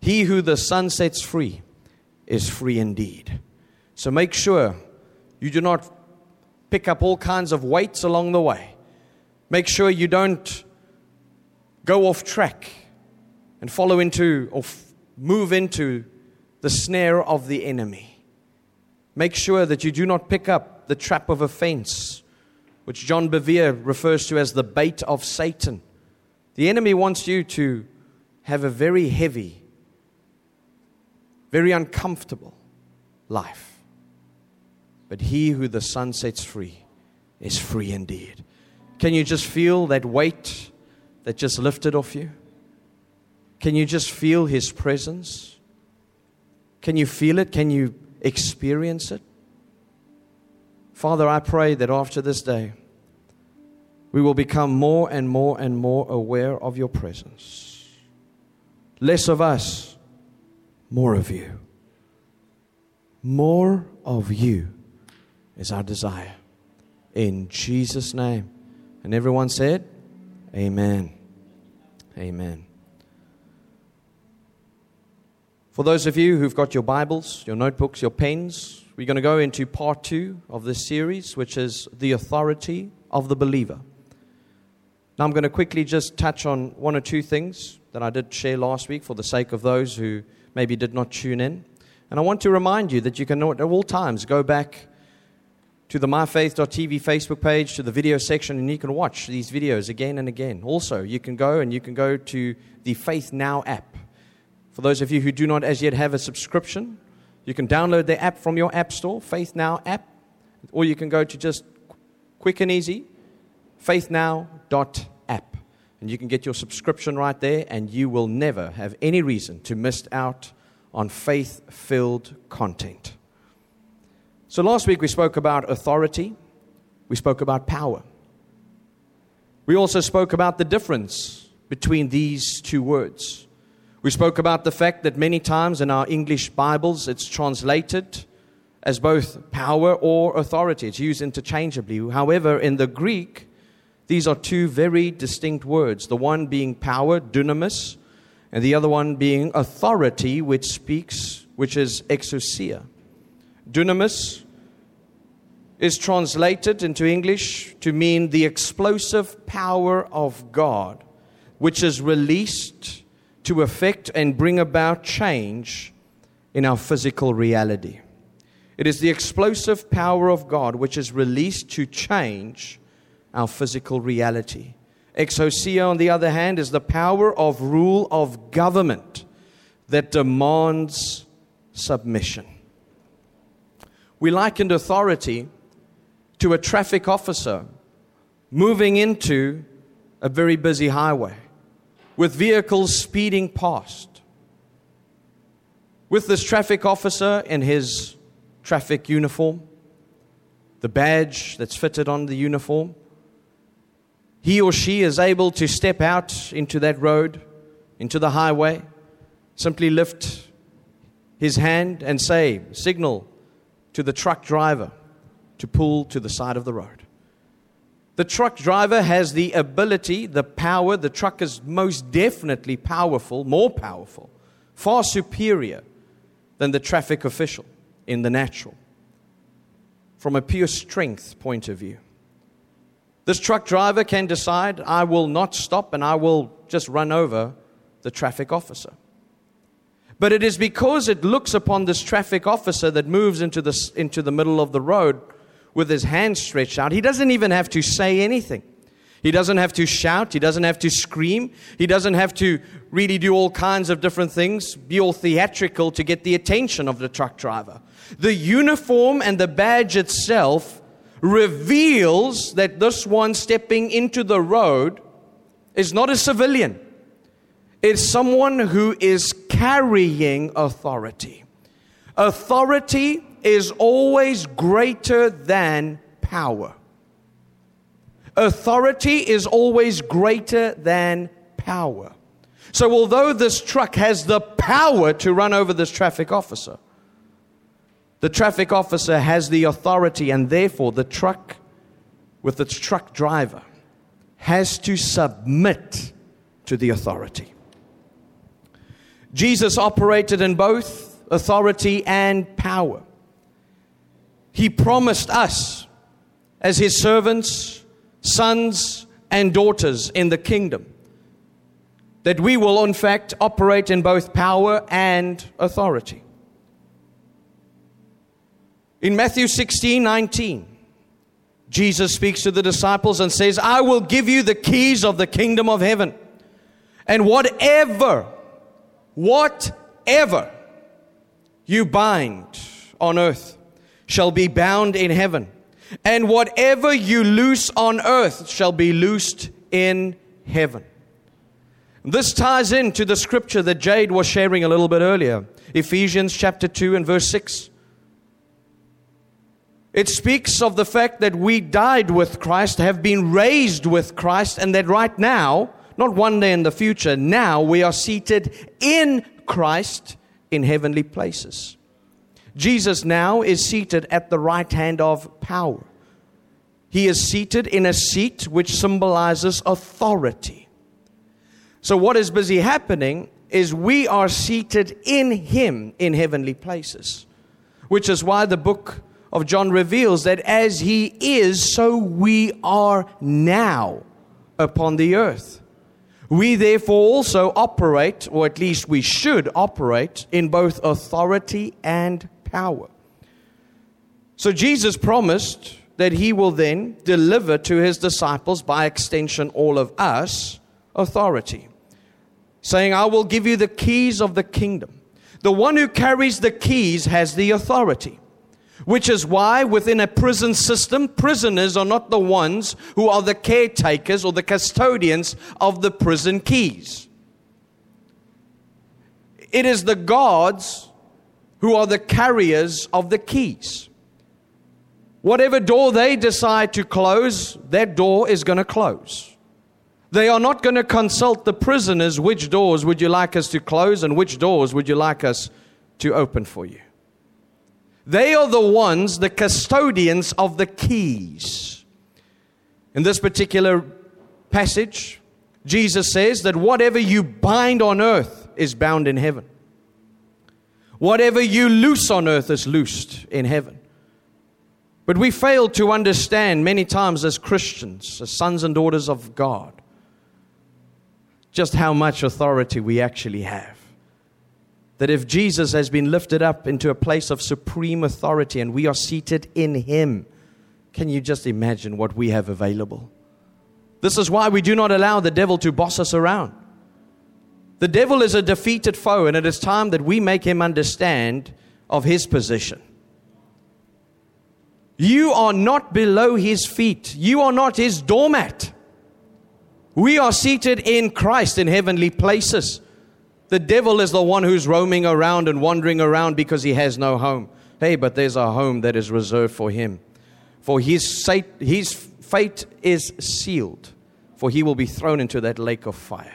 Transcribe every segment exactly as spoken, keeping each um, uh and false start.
He who the Son sets free is free indeed. So make sure you do not pick up all kinds of weights along the way. Make sure you don't go off track and follow into or f- move into the snare of the enemy. Make sure that you do not pick up the trap of offense, which John Bevere refers to as the bait of Satan. The enemy wants you to have a very heavy, very uncomfortable life. But he who the Son sets free is free indeed. Can you just feel that weight that just lifted off you? Can you just feel His presence? Can you feel it? Can you experience it? Father, I pray that after this day, we will become more and more and more aware of your presence. Less of us, more of you. More of you is our desire. In Jesus' name. And everyone said, amen. Amen. For those of you who've got your Bibles, your notebooks, your pens, we're going to go into part two of this series, which is the authority of the believer. Now I'm going to quickly just touch on one or two things that I did share last week for the sake of those who maybe did not tune in. And I want to remind you that you can at all times go back to the my faith dot t v Facebook page, to the video section, and you can watch these videos again and again. Also, you can go and you can go to the Faith Now app. For those of you who do not as yet have a subscription, you can download the app from your app store, Faith Now app, or you can go to just quick and easy, faith now dot app. And you can get your subscription right there, and you will never have any reason to miss out on faith-filled content. So last week we spoke about authority. We spoke about power. We also spoke about the difference between these two words. We spoke about the fact that many times in our English Bibles it's translated as both power or authority. It's used interchangeably. However, in the Greek, these are two very distinct words. The one being power, dunamis, and the other one being authority, which speaks, which is exousia. Dunamis is translated into English to mean the explosive power of God, which is released to affect and bring about change in our physical reality. It is the explosive power of God which is released to change our physical reality. Exousia, on the other hand, is the power of rule of government that demands submission. We likened authority to a traffic officer moving into a very busy highway with vehicles speeding past. With this traffic officer in his traffic uniform, the badge that's fitted on the uniform, he or she is able to step out into that road, into the highway, simply lift his hand and say, signal to the truck driver to pull to the side of the road. The truck driver has the ability, the power. The truck is most definitely powerful, more powerful, far superior than the traffic official in the natural, from a pure strength point of view. This truck driver can decide, I will not stop and I will just run over the traffic officer. But it is because it looks upon this traffic officer that moves into the, into the middle of the road with his hands stretched out. He doesn't even have to say anything. He doesn't have to shout. He doesn't have to scream. He doesn't have to really do all kinds of different things, be all theatrical to get the attention of the truck driver. The uniform and the badge itself reveals that this one stepping into the road is not a civilian. It's someone who is carrying authority. Authority is always greater than power. Authority is always greater than power. So although this truck has the power to run over this traffic officer, the traffic officer has the authority, and therefore the truck with its truck driver has to submit to the authority. Jesus operated in both authority and power. He promised us, as His servants, sons, and daughters in the kingdom, that we will in fact operate in both power and authority. In Matthew sixteen nineteen, Jesus speaks to the disciples and says, I will give you the keys of the kingdom of heaven. And whatever, whatever you bind on earth shall be bound in heaven. And whatever you loose on earth shall be loosed in heaven. This ties into the scripture that Jade was sharing a little bit earlier. Ephesians chapter two and verse six. It speaks of the fact that we died with Christ, have been raised with Christ, and that right now, not one day in the future, now we are seated in Christ in heavenly places. Jesus now is seated at the right hand of power. He is seated in a seat which symbolizes authority. So what is busy happening is we are seated in Him in heavenly places, which is why the book of John reveals that as He is, so we are now upon the earth. We therefore also operate, or at least we should operate, in both authority and power. So Jesus promised that He will then deliver to His disciples, by extension all of us, authority. Saying, I will give you the keys of the kingdom. The one who carries the keys has the authority. Which is why within a prison system, prisoners are not the ones who are the caretakers or the custodians of the prison keys. It is the guards who are the carriers of the keys. Whatever door they decide to close, that door is going to close. They are not going to consult the prisoners, which doors would you like us to close and which doors would you like us to open for you. They are the ones, the custodians of the keys. In this particular passage, Jesus says that whatever you bind on earth is bound in heaven. Whatever you loose on earth is loosed in heaven. But we fail to understand many times as Christians, as sons and daughters of God, just how much authority we actually have. That if Jesus has been lifted up into a place of supreme authority and we are seated in Him, can you just imagine what we have available? This is why we do not allow the devil to boss us around. The devil is a defeated foe, and it is time that we make him understand of his position. You are not below his feet. You are not his doormat. We are seated in Christ in heavenly places. The devil is the one who's roaming around and wandering around because he has no home. Hey, but there's a home that is reserved for him. For his his fate is sealed, for he will be thrown into that lake of fire.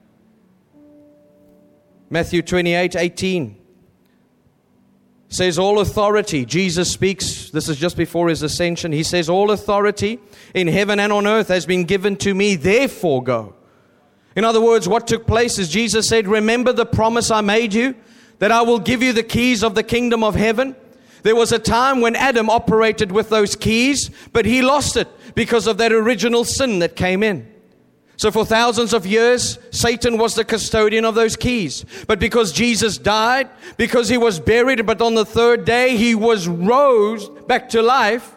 Matthew twenty-eight eighteen says, all authority, Jesus speaks, this is just before His ascension. He says, all authority in heaven and on earth has been given to me, therefore go. In other words, what took place is Jesus said, remember the promise I made you, that I will give you the keys of the kingdom of heaven. There was a time when Adam operated with those keys, but he lost it because of that original sin that came in. So for thousands of years, Satan was the custodian of those keys. But because Jesus died, because He was buried, but on the third day He was rose back to life,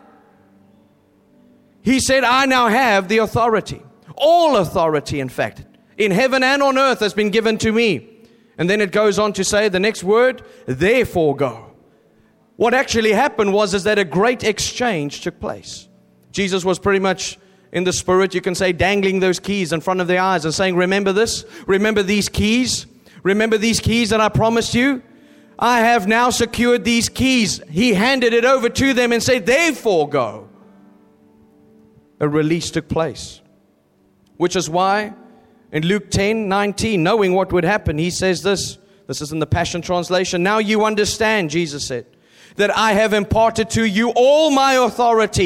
He said, I now have the authority. All authority, in fact, in heaven and on earth has been given to me. And then it goes on to say the next word, therefore go. What actually happened was is that a great exchange took place. Jesus was pretty much in the spirit, you can say, dangling those keys in front of their eyes and saying, remember this? Remember these keys? Remember these keys that I promised you? I have now secured these keys. He handed it over to them and said, therefore go. A release took place. Which is why in Luke ten nineteen, knowing what would happen, He says this. This is in the Passion Translation. Now you understand, Jesus said, that I have imparted to you all my authority.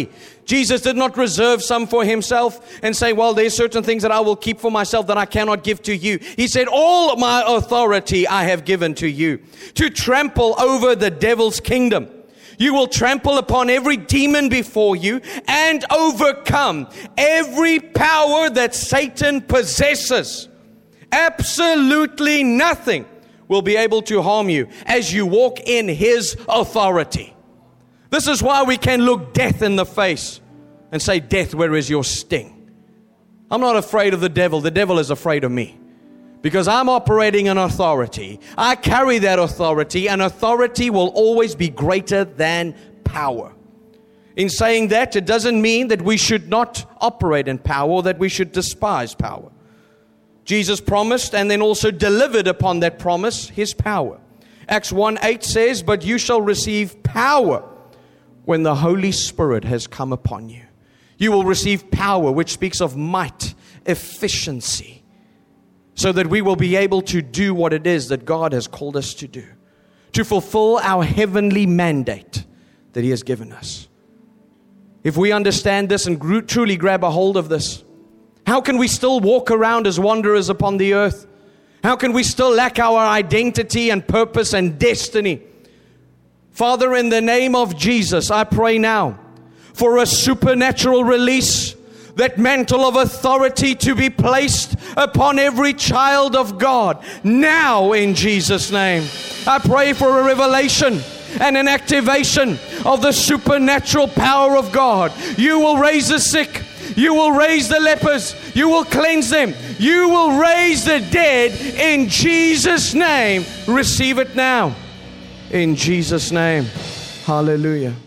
Jesus did not reserve some for himself and say, well, there's certain things that I will keep for myself that I cannot give to you. He said, all my authority I have given to you to trample over the devil's kingdom. You will trample upon every demon before you and overcome every power that Satan possesses. Absolutely nothing will be able to harm you as you walk in his authority. This is why we can look death in the face and say, death, where is your sting? I'm not afraid of the devil. The devil is afraid of me. Because I'm operating in authority. I carry that authority, and authority will always be greater than power. In saying that, it doesn't mean that we should not operate in power or that we should despise power. Jesus promised and then also delivered upon that promise his power. Acts one eight says, but you shall receive power when the Holy Spirit has come upon you. You will receive power, which speaks of might, efficiency, so that we will be able to do what it is that God has called us to do, to fulfill our heavenly mandate that he has given us. If we understand this and gr- truly grab a hold of this, how can we still walk around as wanderers upon the earth? How can we still lack our identity and purpose and destiny? Father, in the name of Jesus, I pray now for a supernatural release, that mantle of authority to be placed upon every child of God now in Jesus' name. I pray for a revelation and an activation of the supernatural power of God. You will raise the sick. You will raise the lepers. You will cleanse them. You will raise the dead in Jesus' name. Receive it now in Jesus' name. Hallelujah.